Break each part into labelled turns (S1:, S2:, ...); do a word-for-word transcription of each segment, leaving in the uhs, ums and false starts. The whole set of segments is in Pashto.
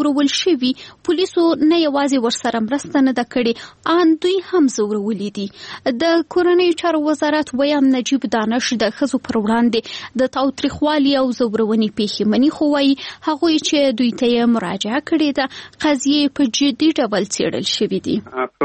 S1: زورول شوي پولیسو نه یوازې ورسره مرسته نه ده کړې ان دوی هم زورولي دي. د کورنیو چارو وزارت ویان نجیب دانش د ښځو پر وړاندې د تاوتریخوالي او زورونې پیښې مني، خو وایي هغوی چې دوی ته یې مراجعه کړې ده قضیې په جدي ډول څېړل شوي دي.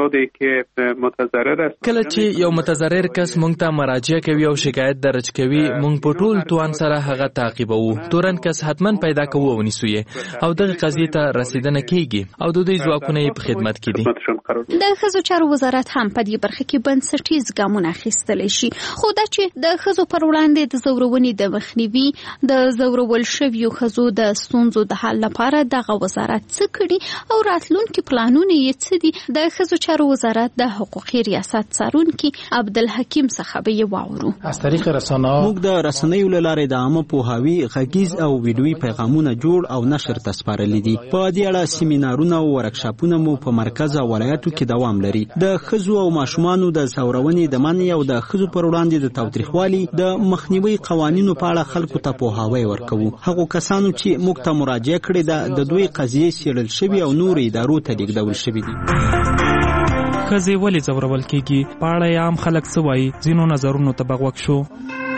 S2: کله چې یو متضرر کس موږ ته مراجعه کوي او شکایت درج کوي، موږ په ټول توان سره هغه تعقیبوو. تورن کس حتما پیدا کوو او نیسو یې او دغه قضیې ته رسیدنه کیږي او د دوی ځواکونه یې په خدمت کې دي.
S1: د ښځو چارو وزارت هم په دې برخه کې بنسټیز ګامونه اخیستلی شي، خو دا چې د ښځو پر وړاندې د زورونې د مخنیوي د زورول شویو ښځو د ستونزو د حل لپاره دغه وزارت څه کړي او راتلونکي پلانونه یې څه دي. د ښځو چارو وزارت د حقوقي ریاست څارونکي عبدالحکیم څخه به یې واورو.
S3: از طریق رسانه موږ د رسنیو له لارې د عامه پوهاوي غږیز او ویډیويي پیغامونه جوړ او نشر ته سپارلي دي. په دې اړه سیمینارونه او ورکشاپونه مو په مرکز او ولایتو کې دوام لري. د ښځو او ماشومانو د زورونې د منع او د ښځو پر وړاندې د تاوتریخوالي د مخنیوي قوانینو په اړه خلکو ته پوهاوی ورکوو. هغو کسانو چې موږ ته مراجعه کړې ده د دوی قضیې څېړل شوي او نور ادارو ته لیږدول شوي دي.
S4: ښځې ولې ځورول کېږي؟ په اړه یې عام خلک څه وایي؟ ځینو نظرونو ته به غوږ شو.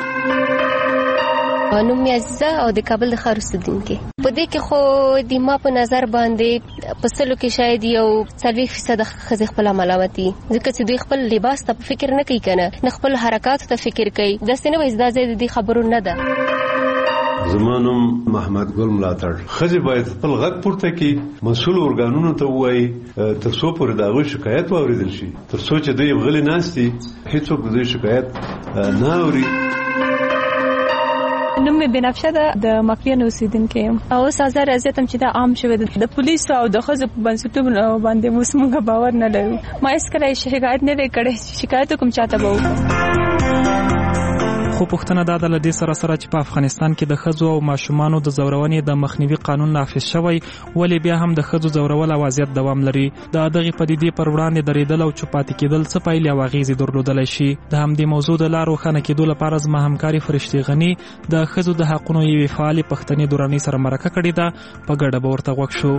S5: نوم مې عزیزه او د کابل د ښار اوسېدونکې. په دې کې خو د ما په نظر باندې په سلو کې شاید یو څلوېښت فیصده ښځې خپله ملامتي، ځکه چې دوی خپل لباس ته فکر نه کوي که نه نه خپل حرکاتو ته فکر کوي. داسې نه وایي دا ځای د دې خبرو نه ده.
S6: زما نوم محمد ګل ملاتړ. ښځې باید خپل غږ پورته کړي، مسؤل ارګانونو ته ووایي تر څو پورې د هغوی شکایت واورېدل شي. تر څو چې دوی غلي ناست دي هېڅوک د دوی شکایت نه اوري.
S7: نوم مې بنفشه ده، د مکوین اوسیدونکې یم. اوس ازار اذیت هم چې دا عام شوی ده د پولیسو او د ښځو په بنسټونو باندې اوس موږ باور نه لرو. ما هېڅکله شکایت نه دی کړی، شکایت وکړم چاته به وکړم.
S4: خو پوښتنه دا ده له دې سره سره چې په افغانستان کې د ښځو او ماشومانو د زورونې د مخنیوي قانون نافذ شوی، ولې بیا هم د ښځو زورول او اذیت دوام لري؟ د دغې پدیدې پر وړاندې درېدل او چوپ پاتې کېدل څه پایلې او اغېزې درلودلی شي؟ د همدې موضوع د لا روښانه کېدو لپاره زما همکارې فرشتې غني د ښځو د حقونو یوې فعالې پښتنې دورانۍ سره مرکه کړې ده. په ګډه به ورته غوږ شو.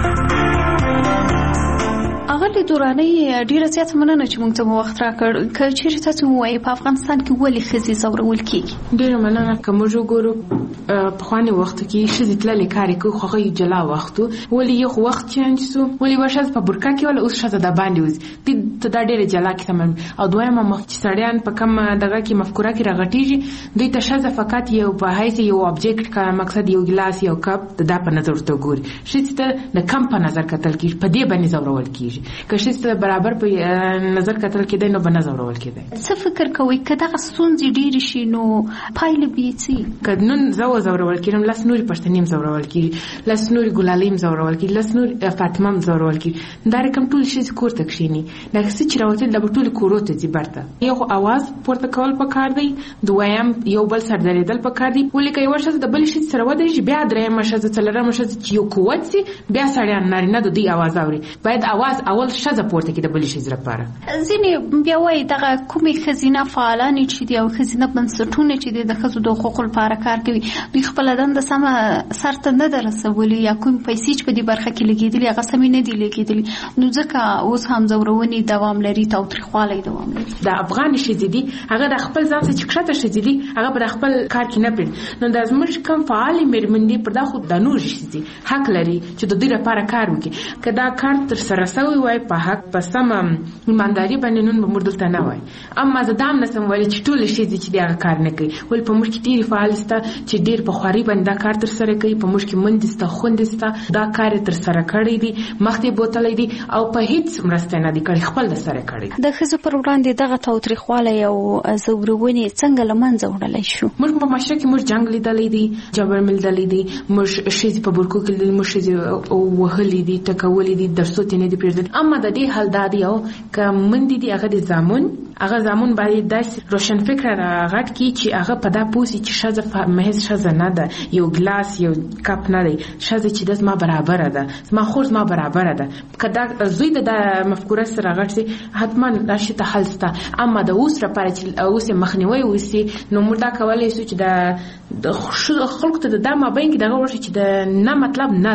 S1: اغلې دورانۍ ډیره زیاته مننه چې موږ ته مو وخت راکړ. که چیرې تاسو ووایئ په افغانستان کې ولې ښځې زورول کېږي؟
S8: ډیره مننه. که موږ وګورو پخواني وختو کې ښځې تللې کار یې کوو، خو هغه یو جلا وخت و. ولې یو خو وخت چینج سو، ولې یوه ښځه په برکه کې وله اوس ښځه د باندې وځي. دې ته دا ډیره جلا کیسه معلوم. او دویمه مخ چې سړیان په کوم دغه کې مفکوره کې راغټېږي، دوی ته ښځه فقط یو په حیث یو ابجیکټ کار مقصد یو ګلاس یو کپ د دا په نظر ورته ګوري. ښځې ته د کم په نظر کتل کېږي، په دې باندې زورول کېږي. که ښځې ته برابر په نظر کتل کېدی نو به نه زورول کېدی.
S1: څه فکر کوئ که دغه ستونزې ډېرې شي نو پایلې به یې څه وي؟
S8: که نن زه وزورول کېږم، لس نورې پښتنې هم زورول کېږي، لس نورې ګلالۍ هم زورول کېږي، لس نورې فاطمه هم زورول کېږي. دا رقم ټولې ښځې کور ته کښېني. دغه څه چې راوتل دا به ټولې کورو ته ځي برته. یو خو اواز پورته کول پکار دی، دویم یو بل سر درېدل پکار دی. ولې که یوه ښځه د بلې ښځې سره ودرېږي، بیا درېیمه ښځه څلورمه ښځه چې یو قوت سي، بیا سړیان نارینه د دوی اواز اوري. باید اواز اول ښځه پورته کړي د بلې ښځې لپاره.
S1: ځینې بیا وایي دغه کومې ښځینه فعالانې چې دي او ښځینه بنسټونه چې دي د ښځو د حقوقو لپاره کار کوي، دوی خپله دنده سمه سرته نه ده رسولې، یا کوم پیسې چې په دې برخه کې لګېدلي هغه سمې نه دي لګېدلي، نو ځکه اوس هم زورونې دوام لري، تاوتریخوالی دوام لري.
S8: د افغانې ښځې دي هغه د خپل ځان څخه چې کښته ښځې دي هغه به د خپل کار کې نه پرېږدي. نو دا زموږ کوم فعالې مېرمنې دي پر دا خو د نورې ښځې حق لري چې د دوی لپاره کار وکړي. که دا کار ترسره سوی وای په حق په سمه ایمانداري باندې، نن به موږ دلته نه وای. اما زه دا هم نسم ویلی چې ټولې ښځې چې دغه کار نه کوي. ولې په موږ کې ډېرې فعالې شته چې ډېر په خوارۍ باندې دا کار ترسره کوي. په موږ کې میندې شته، خویندې شته، دا کار یې ترسره کړی دی، مخ یې بوتلی دی او په هېڅ مرسته نه دی کړی، خپل د سره کړی.
S1: د ښځو پر وړاندې دغه تاوتریخوالی او زورونې څنګه له منځه وړلی شو؟
S8: موږ په معاشره کې موږ جنګ لیدلی دی، جبر مې لیدلی دی، موږ ښځې په برکو کې لیدلي، موږ ښځې وهلي دي، ټکولي دي، درسو ته نه دي پرېږدلي. اما د دې حل دا دی او که میندې دي هغه د زامن هغه زامن باید داسې روشن فکره راغټ کړي چې هغه په دا پوه سي چې ښځه محض ښځه نه ده، یو ګلاس یو کپ نه دی. ښځه چې ده زما برابره ده، زما خور زما برابره ده. که دا زوی د دا مفکوره سره راغټ سي حتما دا شي ته حل شته. اما د اوس لپاره چې اوس یې مخنیوی وسي نو موږ دا کولی شو چې د خلکو ته د دا مابین کې دغه ورشي چې د نه مطلب نه دی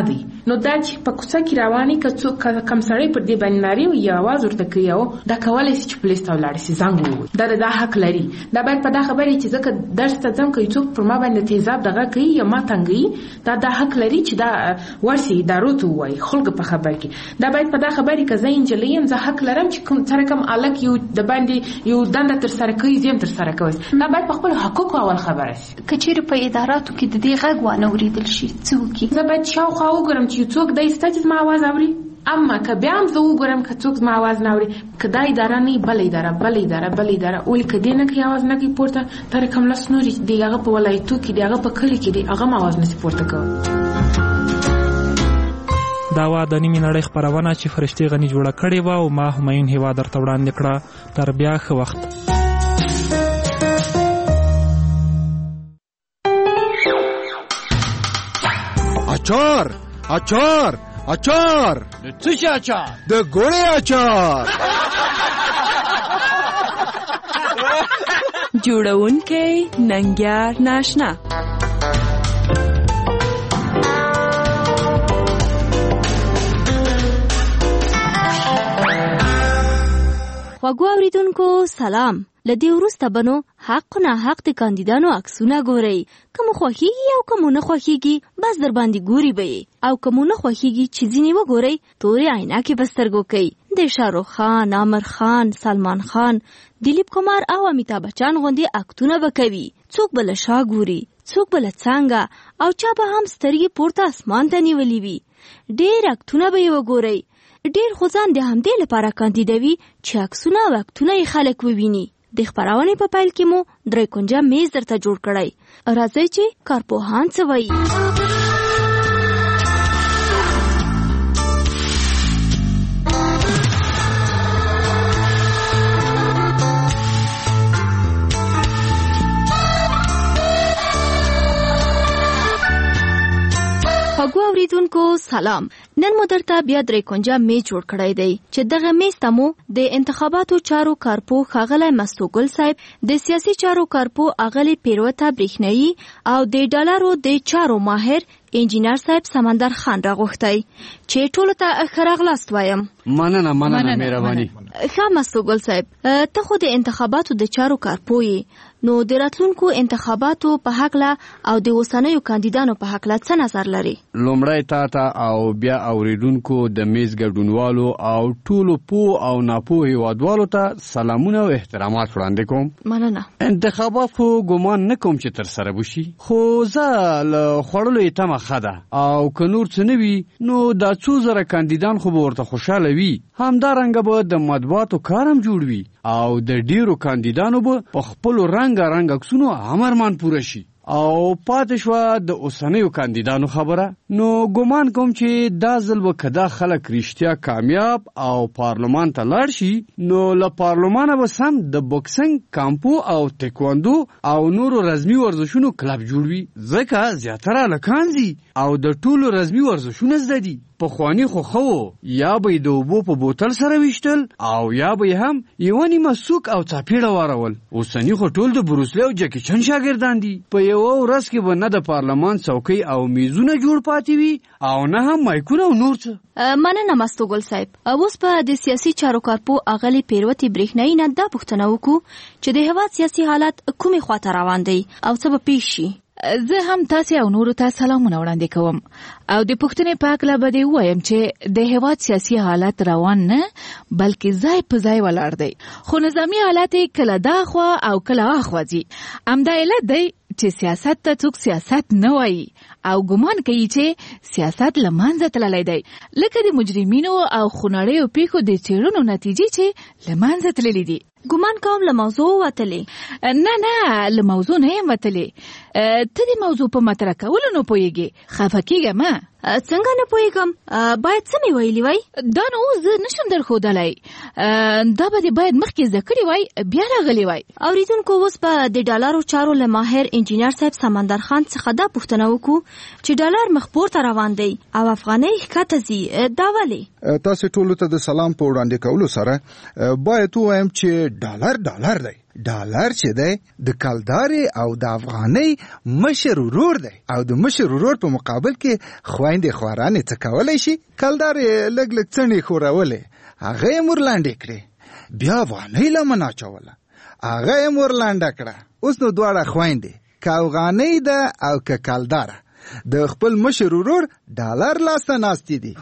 S8: نو دا چې په کوڅه کې رواني که څوک کم سړی پر دې باندې ناري وي یا आवाज ورته کوي او دا کولای شي چې پولیس ته ولاړ شي زنګ ووهي دا دا حق لري دا باید په دا خبرې چې ځکه درس ته ځم که څوک پر ما باندې تیزاب دغه کوي یا ما تنګوي دا دا حق لري چې دا ورسي ادارو ته ووایي خلکو په خبر کې دا باید په دا خبرې که زه نجلۍ یم زه حق لرم چې کوم سره کوم الک یو د باندې یو دنده تر سره کوي زه هم تر سره کوي دا باید په خپلو حقوقو اول خبره شي
S1: که چیرې په اداراتو کې د دې غږ وانه اورېدل شي څه وکړي
S8: زه باید شاوخوا وګورم چې څوک دی سته چې زما اواز اوري اما که بیا هم زه وګورم که څوک زما اواز نه اوري که دا اداره نه بله اداره بله اداره بله اداره ولې که دې نه کوي اواز نه کوي پورته تر کوم لس نورې چې دی هغه په ولایتو کې دی هغه په کلي کې دی هغه هم اواز نشي پورته کوي
S4: دا وا د نیمې نړۍ خپرونه چې فرشتي غني جوړه کړې وه او ما همایون هیوا درته وړاندې کړه تر بیا ښه وخت
S9: اچار اچار اچار
S10: د څه شي اچار
S9: د ګوړې اچار
S11: جوړونکی ننګیار ناشنا
S12: خواږو اوریدونکو سلام. له دې وروسته به نو حق نه حق د کاندیدانو عکسونه ګورئ. که مو خوښېږي او که مو نه خوښېږي بس در باندې ګوري به یې او که مو نه خوښېږي چې ځینې وګورئ تورې عینکې به سترګو کوي. د شاهرخ خان، عامر خان، سلمان خان، دلیپ کمار او امیتابh بچن غوندې اکتونه به کوي. څوک به له شا ګوري، څوک به له څنګه او چا به هم سترګې پورته اسمان ته نیولې وي. ډېر اکتونه به یې وګورئ. ډېر خو ځان د همدې لپاره کاندیدوي چې عکسونه او اکتونه یې خلک وویني. د خپرونې په پیل کې مو درې کونجه میز درته جوړ کړی. راځئ چې کارپوهان څه وایي. خواږو اوریدونکو سلام. نن مو درته بیا درې کونجه میز جوړ کړی دی چې دغه میز ته مو د انتخاباتو چارو کارپو ښاغلی مستوګل صاحب، د سیاسي چارو کارپو اغلې پیروته برېښنایي او د ډالرو د چارو ماهر انجینر صاحب سمندر خان راغوښتی چې ټولو ته ښه راغلاست وایم.
S10: مننه مننه مهرباني.
S12: ښه مستوګل صاحب، ته خو د انتخاباتو د چارو کارپو یې، نو د راتلونکو انتخاباتو په هکله او د اوسنیو کاندیدانو په هکله څه نظر لري؟
S10: لومړی تا ته او بیا اوریدونکو د میز ګډونوالو او ټولو پوه او ناپوه هیوادوالو ته سلامونه او احترامات وړاندې کوم.
S12: مننه.
S10: انتخابات خو ګمان نه کوم چې تر سره وشي، خو زه له خوړلو یې تمه ښه ده او که نور څه نه وي نو دا څو زره کاندیدان خو به ورته خوشحاله وي. همدارنګه به د مطبوعاتو کار هم جوړ وي او د ډیرو کاندیدانو به په خپلو رنګ رنګ عکسونو امرمان پوره شي. او پاتې شوه د اوسنیو کاندیدانو خبره، نو ګمان کوم چې دا ځل به که دا خلک رښتیا کامیاب او پارلمان ته لاړ شي نو له پارلمانه به سم د بوکسنګ، کامپو او تکواندو او نورو رزمي ورزشونو کلب جوړ وي، ځکه زیاتره هلکان ځي او د ټولو رزمي ورزشونه زده دي. پخواني خو ښه و، یا به یې د اوبو په بوتل سره ویشتل او یا به یې هم یوه نیمه سوک او څاپېړه وارول. اوسني خو ټول د بروسلی او جکی چن شاګردان دي. په یوه ورځ کې به نه د پارلمان څوکۍ او میزونه جوړ پاتې وي او نه هم مایکونه او نور څه.
S12: مننه مستوګل صاحب. اوس په د سیاسي چارو کارپو اغلې پیروتې برېښنایي نه دا پوښتنه وکړو چې د هېواد سیاسي حالت کومې خواته روان دی او څه به پیښ شي.
S13: زه هم تاسې او نورو ته سلامونه وړاندې کوم او د پوښتنې په هکله به دې ووایم چې د هېواد سیاسي حالت روان نه بلکې ځای په ځای ولاړ دی، خو نظامي حالت یې کله دا خوا او کله اخوا ځي. همدا علت دی چې سیاست ته څوک سیاست نه وایي او ګمان کوي چې سیاست له منځه تللی دی، لکه د مجرمینو او خونړیو پیښو د څېړنو نتیجې چې له منځه تللي دي.
S12: ګمان کوم له موضوع وتلې؟
S13: نه نه، له موضوع نه یم وتلې. ته د موضوع په مطرح کولو نه پوهېږې، خفه کېږه مه.
S12: څنګه نه پوهېږم؟ باید څه مې ویلي وای؟
S13: دا نو اوس زه نشم درښودلی، دا به دې باید مخکې زده کړي وای بیا راغلی وای.
S12: اوریدونکو اوس به د ډالرو چارو له ماهر انجینر صاحب سمندر خان څخه دا پوښتنه وکړو چې ډالر مخ پورته روان دی او افغانۍ ښکته ځي، دا ولې؟
S9: تاسې ټولو ته د سلام په وړاندې کولو سره باید ووایم چې ډالر ډالر دی ډالر چې دی د کلدارې او د افغانۍ مشر ورور دی او د مشر ورور په مقابل کې خویندې خوارانې څه کولی شي؟ کلدارې لږ لږ څڼې ښورولی، هغه یې مورلانډې کړې، بیا افغانۍ لمن اچوله، هغه یې مورلانډه کړه. اوس نو دواړه خویندې که افغانۍ ده او که کلداره د خپل مشر ورور ډالر لاسته ناستې دي.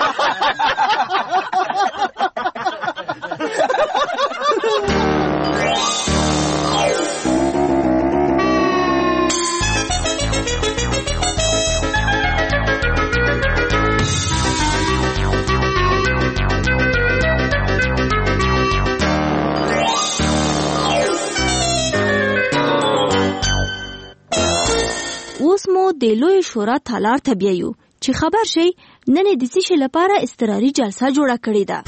S12: اوس مو د لوی شورا تالار ته بیایو چې خبر شي نن د څه شي لپاره اضطراري جلسه جوړه کړې ده.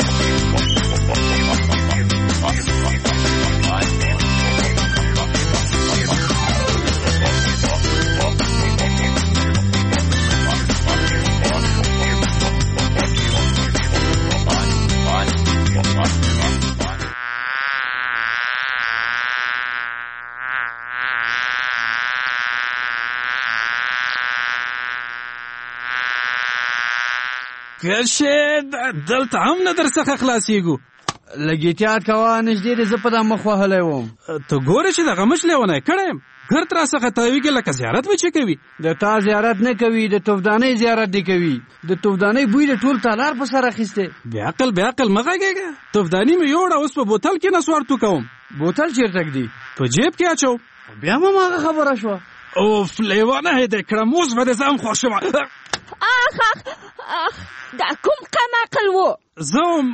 S14: کشه دلته هم نه در څخه خلاصېږو.
S10: لږ احتیاط کوه، نږدې دې زه په دا مخ وهلی وم.
S14: ته ګوره چې دغه مچ لیونی کړی یم، ګرد را څخه تاویږي لکه زیارت به چې کوي.
S10: د تا زیارت نه کوي، د توفدانۍ زیارت دی کوي. د توفدانۍ بوی د ټول تالار په سر اخیستی.
S14: بې عقل بې عقل مه غږېږه. توفداني مې یوړه، اوس په بوتل کې نسوار تو کوم.
S10: بوتل چېرته ږدي؟
S14: په جیب کې اچو.
S10: بیا هم هغه خبره شوه.
S14: اوف لیوانه یې دې کړم، اوس به دې زه هم خوښ شوم.
S15: اخ اخ اخ دا کوم کم عقل و؟
S14: زه هم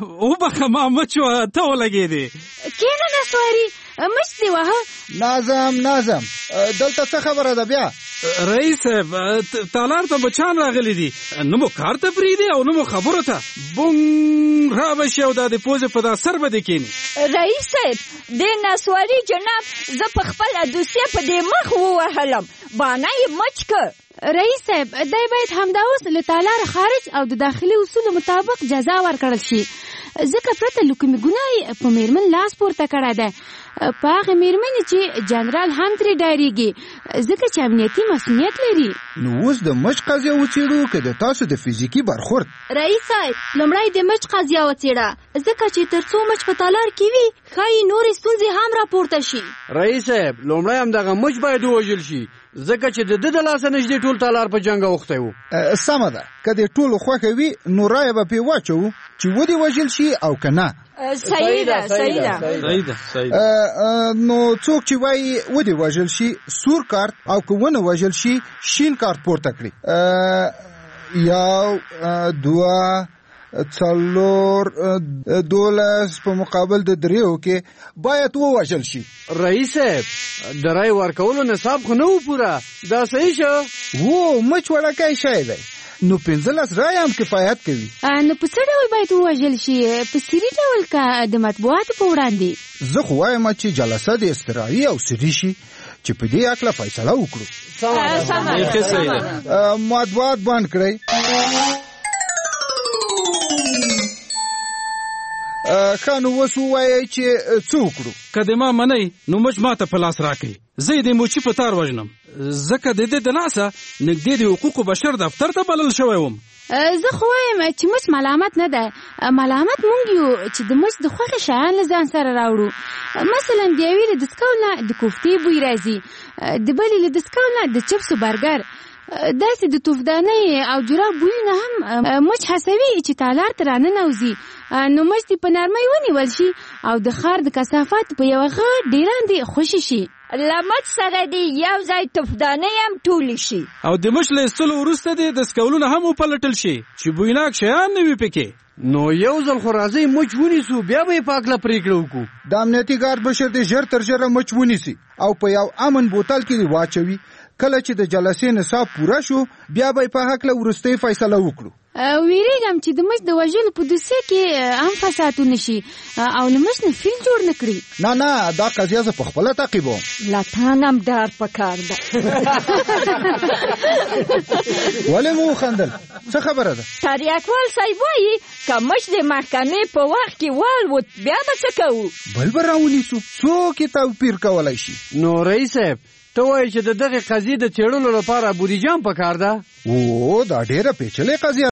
S14: وبخه ما مچ ته ولګېدې.
S12: کېنه نسواري مچ دې وهه.
S9: ناظم ناظم دلته څه خبره ده بیا؟
S14: رئیس صاحب تالار ته بچان راغلی دي، نه مو کار ته پرېږدي او نه مو خبرو ته. بونګ را به شي او دا د پوزې په دا سر به دې کښېني.
S15: رئیس صاحب د نسواري جناب زه په خپله دوسیه په دې مخ ووهلم، بانه یې مچ که.
S12: رئیس صاحب دی باید همدا اوس له تالار خارج او د داخلي اصولو مطابق جزا ورکړل شي، ځکه پرته له کومې ګناه په میرمن لاس پورته کړی دی، په هغې میرمنې چې جنرال هم ترې ډارېږي، ځکه چې امنیتي مسؤلیت لري.
S9: نو اوس د مچ قضیه وڅېړو که د تاسو د فزیکي برخورد؟
S12: رئیس صاحب لومړی د مچ قضیه وڅېړه، ځکه چې تر څو مچ په تالار کې وي ښایي نورې ستونزې هم راپورته شي.
S10: رئیس صاحب لومړی همدغه مچ باید ووژل شي، ځکه چې د ده د لاسه نږدې ټول تالار په جنګ اوښتی و.
S9: سمه ده، که د ټولو خوښه وي نو رایه به پرې واچوو چې ودې وژل شي او که نه.
S15: صحیح ده صحیح ده
S14: صحیح ده صحیح ده.
S9: نو څوک چې وایي ودې وژل شي سور کارت او که ونه وژل شي شین کارت پورته کړي. یو دوه څلور دولس په مقابل د دریو کې باید ووژل شي.
S10: رئیس صاحب د رای ورکولو نصاب خو نه و پوره، دا صحیح شو؟
S9: و مچ وړکی شی دی، نو پنځلس رای هم کفایت کوي.
S12: نو په څه ډول باید ووژل شي؟ په سري ډول که د مطبوعاتو په وړاندې؟
S9: زه خو وایم چې جلسه د اضطراري او سري شي چې په دې هکله فیصله وکړو. مطبوعات بند کړئ. ښه نو اوس ووایئ چې څه وکړو؟
S14: که د ما منئ نو مچ ما ته په لاس راکړئ، زه یې د موچي په تار وژنم، ځکه د دې د لاسه نږدې د حقوقو بشر دفتر ته بلل شوی وم.
S12: زه خو وایم چې مچ ملامت نه ده، ملامت مونږ یو چې د مچ د خوښې شیان له ځان سره راوړو. مثلا د یوې له دستکول نه د کوفتې بوی راځي، د بلې له دستکول نه د چپسو برګر، داسې د توفدانۍ او جراب بویونه هم مچ هڅوي چې تالار ته راننوځي. نو مچ دې په نرمۍ ونیول شي او د ښار د کثافات په یوه غټ ډېراندې خوشي شي.
S15: له مچ سره دې یو ځای توفدانۍ هم ټولې شي
S14: او د مچ له ایستلو وروسته دې دستکولونه هم وپلټل شي چې بویناک شیان نه وي پکې.
S10: نو یو ځل خو راځئ مچ ونیسو، بیا به یې په هکله پرېکړه وکړو.
S9: د امنیتي ګارد بشر دې ژر تر ژره مچ ونیسي او په یو امن بوتل کې دې واچوي، کله چې د جلسې نصاب پوره شو بیا به په حق له ورستۍ فیصله وکړو.
S16: ویریږم چې د مش د وژلو په دوسیه کې هم فسادونه شي او له مش نه فیل جوړ نه کړي.
S9: نه نه دا قضیه زه په خپله تعقیبوم.
S15: لا تا نه هم ډار پکار ده.
S9: ولې مو وخندل؟ څه خبره ده؟
S15: تریاکوال صاحب وایي که مش د محکمې په وخت کې والوت بیا به څه کوو؟
S9: بل به راونیسو. څوک یې توپیر کولی شي؟
S10: نو رئیس صاحب ته وایې چې د دغې قضیې د څېړلو لپاره بودیجه هم پکار ده؟
S9: او دا ډېره پیچلې قضیه